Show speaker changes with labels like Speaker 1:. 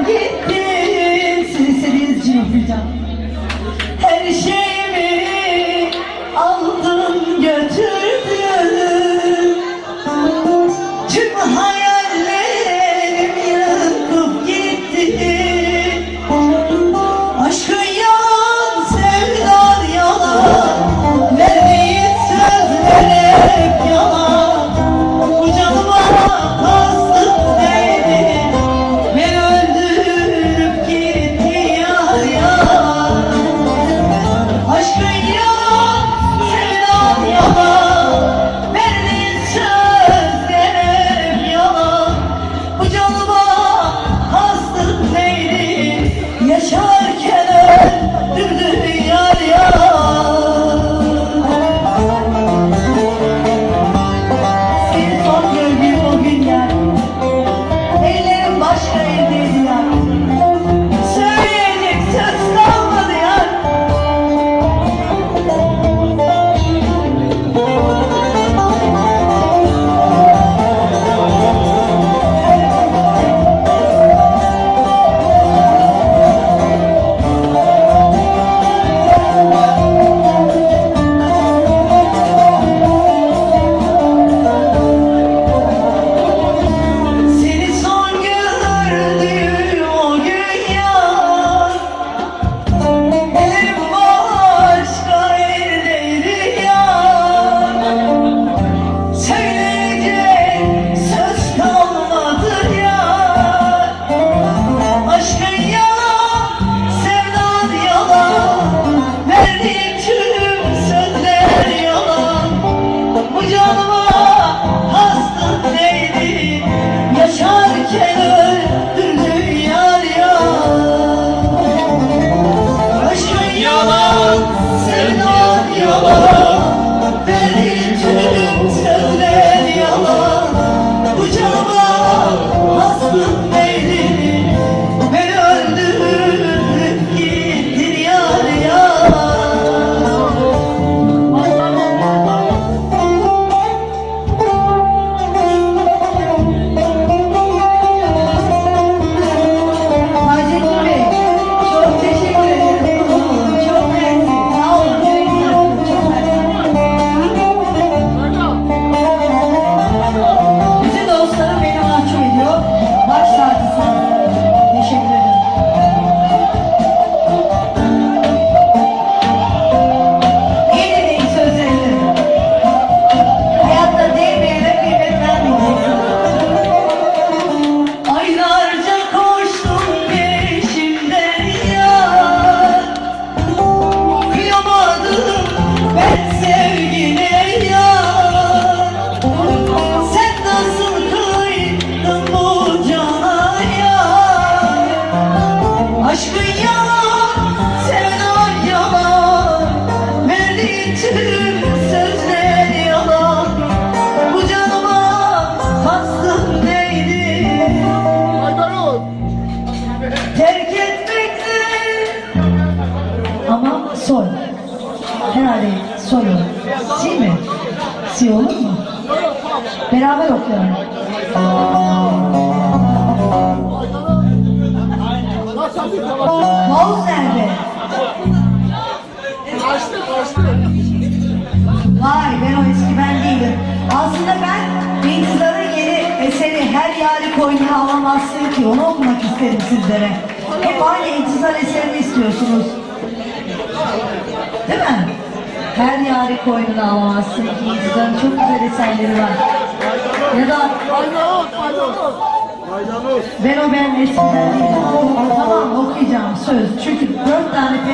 Speaker 1: gittin. Siz istediğiniz için okuyacağım. Her şeyimi aldın götürdün. Tüm hayallerim yıkıp gitti. Aşkın yalan, sevdan yalan, verdiğin sözler hep yalan. Bu canıma kastın neydi? Beni öldürüp gitti yar yar. Aşkın yalan, sevdan yalan, verdiğin sözler hep yalan. Bu canıma kastın neydi? Yaşarken öldürdün yar yar. Seni son gördüğüm o gün yar, ellerim başka eldeydi yar. Söyleyecek söz kalmadı yar. Seni son gördüğüm o gün yar, ellerim başka eldeydi yar. Söyleyecek söz kalmadı yar. Aşkın yalan, sevdan yalan, verdiğin tüm sözler yalan. Bu canıma kastın neydi? Yaşarken öldürdün yar yar. Aşkın yalan, sevdan yalan, verdiğin tüm sözler yalan. Bu canıma kastın neydi? Beni öldürüp gittin yar yar. Hacettin Bey, çok teşekkür ederim. Çok mersi. Sağ olun. Çok mersi. Bütün dostlarım beni mahcup ediyor. Baş tacısın. Teşekkür ederim. İyi dinleyin sözlerini. Hayatta değmeyene kıymet vermeyeceksin. Aylarca koştum peşimden yar. Kıyamadım ben sevgine yar. Sen nasıl kıydın bu cana yar. Aşkın yalan, sevdan yalan, verdiğin tüm sözler yalan. Bu canıma kastın neydi? Terk etmekti. Ama soy. Herhalde soy olur. Si mi? Si olur mu? Beraber okuyalım. Mouse nerede? Vay, ben o eski ben değilim. Aslında ben İntizar'ın yeni eseri Her Yâri Koynuna Alamazsın Ki, onu okumak isterim sizlere. Hep aynı İntizar eserini istiyorsunuz. Değil mi? Her yâri koynuna alamazsın ki. İntizar'ın çok güzel eserleri var. Ya da ben eskiden değilim. Tamam, okuyacağım söz. Çünkü 4 tane